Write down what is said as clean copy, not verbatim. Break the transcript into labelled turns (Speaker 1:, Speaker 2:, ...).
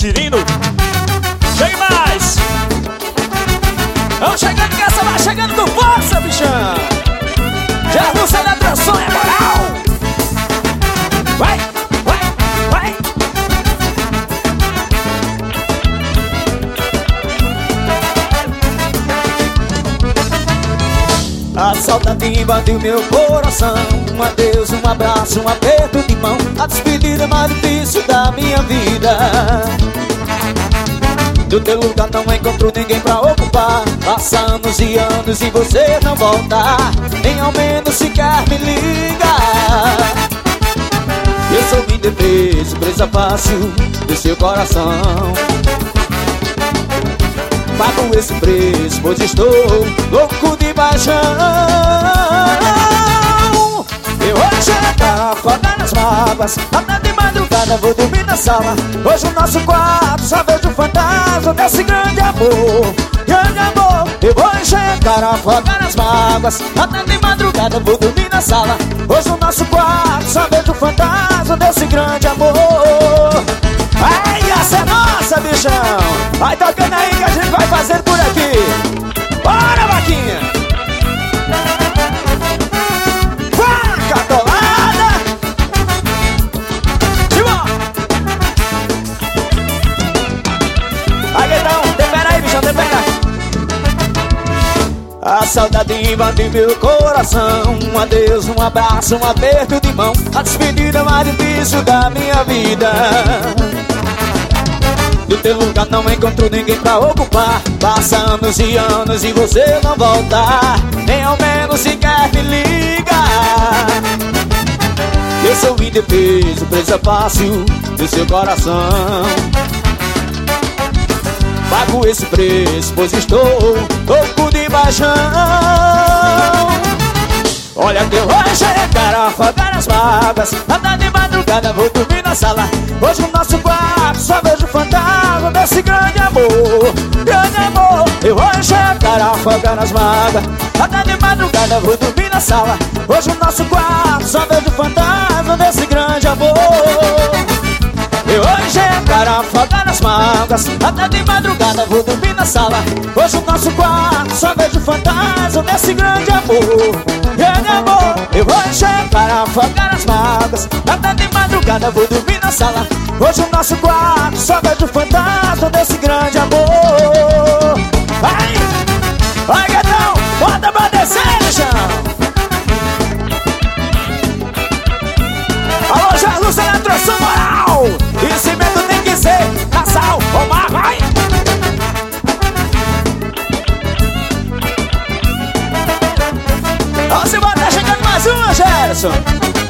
Speaker 1: Cirino. Chegue mais. Vamos chegando que essa vai chegando com força, bichão. Já não sai da atração, é moral. Vai, vai, vai. A saudade invadiu meu coração. Um adeus, um abraço, um aperto de mão. A despedida mais difícil da minha vida. Do teu lugar não encontro ninguém pra ocupar. Passa anos e anos e você não volta. Nem ao menos sequer me liga. Eu sou indefeso, presa fácil do seu coração. Pago esse preço, pois estou louco de paixão. Eu vou chegar, afogar nas mágoas. Até de madrugada vou dormir na sala. Hoje o nosso quarto só vejo o fantasma desse grande amor. Grande amor. Eu vou chegar, afogar nas mágoas. Até de madrugada vou dormir na sala. Hoje o nosso quarto só vejo o fantasma desse grande amor. Ai, essa é nossa, bichão. Vai tocando aí que a gente vai fazer por aqui. Bora, vaquinha. Vaca atolada. Timão. Vai, Guedão, tempera aí, bichão, tempera. A saudade invadiu meu coração. Um adeus, um abraço, um aperto de mão. A despedida mais difícil da minha vida. Do teu lugar não encontro ninguém pra ocupar. Passa anos e anos e você não volta. Nem ao menos sequer me liga. Eu sou indefeso, presa fácil do seu coração. Pago esse preço, pois estou louco de paixão. Olha que eu vou chegar, afogar as mágoas. Até de madrugada vou dormir na sala. Hoje o nosso quarto só vejo o fantasma desse grande amor. Grande amor. Eu vou chegar, afogar as mágoas. Até de madrugada vou dormir na sala. Hoje o nosso quarto só vejo o fantasma desse grande amor. Eu vou chegar, afogar as mágoas. Até de madrugada vou dormir na sala. Hoje o nosso quarto só vejo o fantasma desse grande amor. Grande amor. Eu vou chegar, afogar as mágoas. Até de madrugada vou dormir na sala. Hoje o nosso quarto só vejo o fantasma desse grande amor. Vai! Vai, Guedão! Bota pra descer, bichão! Alô, Jarluça na atração moral! E cimento tem que ser casal, Omar, vai! Vamos embora, tá chegando mais uma, Gerson!